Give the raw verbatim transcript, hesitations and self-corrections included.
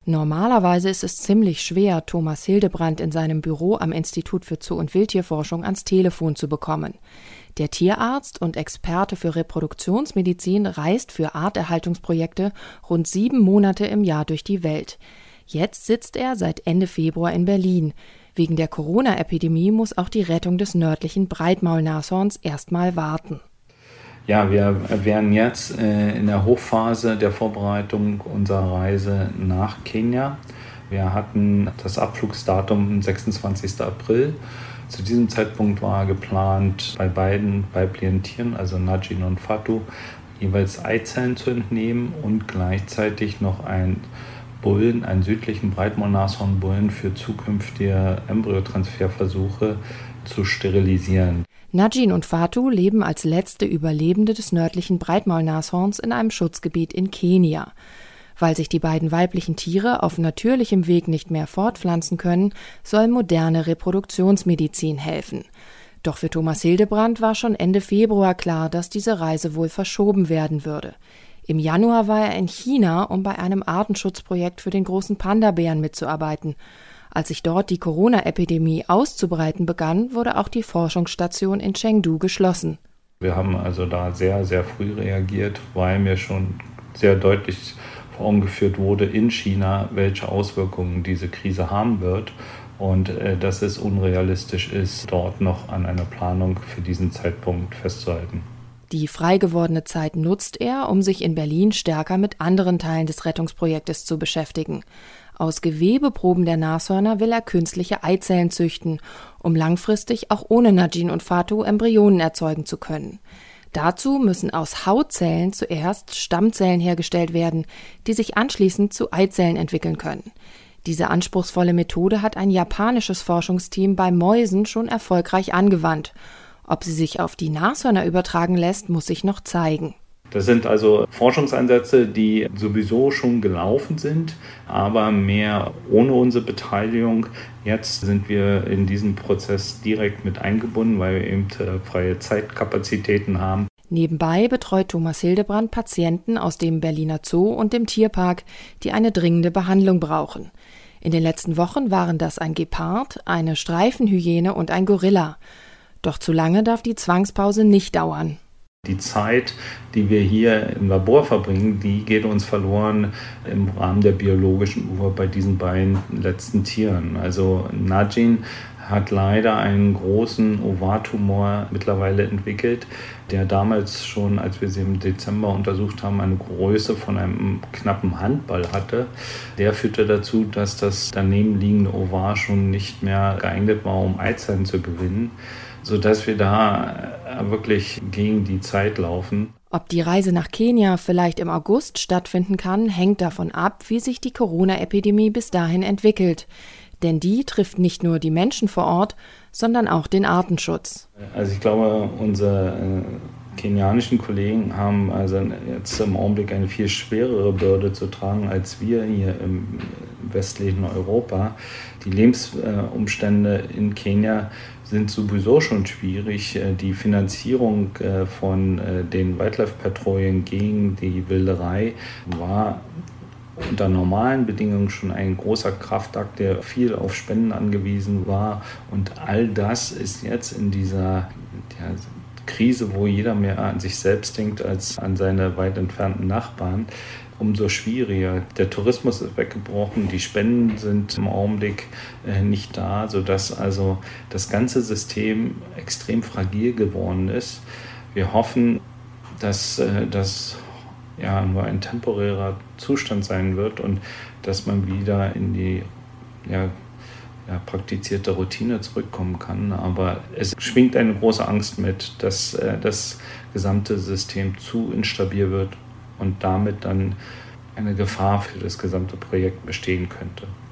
Normalerweise ist es ziemlich schwer, Thomas Hildebrandt in seinem Büro am Institut für Zoo- und Wildtierforschung ans Telefon zu bekommen. Der Tierarzt und Experte für Reproduktionsmedizin reist für Arterhaltungsprojekte rund sieben Monate im Jahr durch die Welt. Jetzt sitzt er seit Ende Februar in Berlin. Wegen der Corona-Epidemie muss auch die Rettung des nördlichen Breitmaulnashorns erstmal warten. Ja, wir wären jetzt äh, in der Hochphase der Vorbereitung unserer Reise nach Kenia. Wir hatten das Abflugsdatum sechsundzwanzigsten April. Zu diesem Zeitpunkt war geplant, bei beiden weiblichen Tieren, also Najin und Fatu, jeweils Eizellen zu entnehmen und gleichzeitig noch einen Bullen, einen südlichen Breitmaulnashornbullen für zukünftige Embryotransferversuche zu sterilisieren. Najin und Fatu leben als letzte Überlebende des nördlichen Breitmaulnashorns in einem Schutzgebiet in Kenia. Weil sich die beiden weiblichen Tiere auf natürlichem Weg nicht mehr fortpflanzen können, soll moderne Reproduktionsmedizin helfen. Doch für Thomas Hildebrandt war schon Ende Februar klar, dass diese Reise wohl verschoben werden würde. Im Januar war er in China, um bei einem Artenschutzprojekt für den großen Panda-Bären mitzuarbeiten. Als sich dort die Corona-Epidemie auszubreiten begann, wurde auch die Forschungsstation in Chengdu geschlossen. Wir haben also da sehr, sehr früh reagiert, weil mir schon sehr deutlich vor Augen geführt wurde in China, welche Auswirkungen diese Krise haben wird und äh, dass es unrealistisch ist, dort noch an einer Planung für diesen Zeitpunkt festzuhalten. Die frei gewordene Zeit nutzt er, um sich in Berlin stärker mit anderen Teilen des Rettungsprojektes zu beschäftigen. Aus Gewebeproben der Nashörner will er künstliche Eizellen züchten, um langfristig auch ohne Najin und Fatu Embryonen erzeugen zu können. Dazu müssen aus Hautzellen zuerst Stammzellen hergestellt werden, die sich anschließend zu Eizellen entwickeln können. Diese anspruchsvolle Methode hat ein japanisches Forschungsteam bei Mäusen schon erfolgreich angewandt. Ob sie sich auf die Nashörner übertragen lässt, muss sich noch zeigen. Das sind also Forschungsansätze, die sowieso schon gelaufen sind, aber mehr ohne unsere Beteiligung. Jetzt sind wir in diesen Prozess direkt mit eingebunden, weil wir eben freie Zeitkapazitäten haben. Nebenbei betreut Thomas Hildebrandt Patienten aus dem Berliner Zoo und dem Tierpark, die eine dringende Behandlung brauchen. In den letzten Wochen waren das ein Gepard, eine Streifenhyäne und ein Gorilla. Doch zu lange darf die Zwangspause nicht dauern. Die Zeit, die wir hier im Labor verbringen, die geht uns verloren im Rahmen der biologischen Uhr bei diesen beiden letzten Tieren. Also Najin hat leider einen großen Ovartumor mittlerweile entwickelt, der damals schon, als wir sie im Dezember untersucht haben, eine Größe von einem knappen Handball hatte. Der führte dazu, dass das daneben liegende Ovar schon nicht mehr geeignet war, um Eizellen zu gewinnen, sodass wir da wirklich gegen die Zeit laufen. Ob die Reise nach Kenia vielleicht im August stattfinden kann, hängt davon ab, wie sich die Corona-Epidemie bis dahin entwickelt. Denn die trifft nicht nur die Menschen vor Ort, sondern auch den Artenschutz. Also ich glaube, unsere äh, kenianischen Kollegen haben also jetzt im Augenblick eine viel schwerere Bürde zu tragen als wir hier im westlichen Europa. Die Lebensumstände in Kenia sind sowieso schon schwierig. Die Finanzierung von den Wildlife-Patrouillen gegen die Wilderei war unter normalen Bedingungen schon ein großer Kraftakt, der viel auf Spenden angewiesen war. Und all das ist jetzt in dieser ja, Krise, wo jeder mehr an sich selbst denkt als an seine weit entfernten Nachbarn, umso schwieriger. Der Tourismus ist weggebrochen, die Spenden sind im Augenblick äh, nicht da, sodass also das ganze System extrem fragil geworden ist. Wir hoffen, dass äh, das ja nur ein temporärer Zustand sein wird und dass man wieder in die ja, ja, praktizierte Routine zurückkommen kann. Aber es schwingt eine große Angst mit, dass äh, das gesamte System zu instabil wird und damit dann eine Gefahr für das gesamte Projekt bestehen könnte.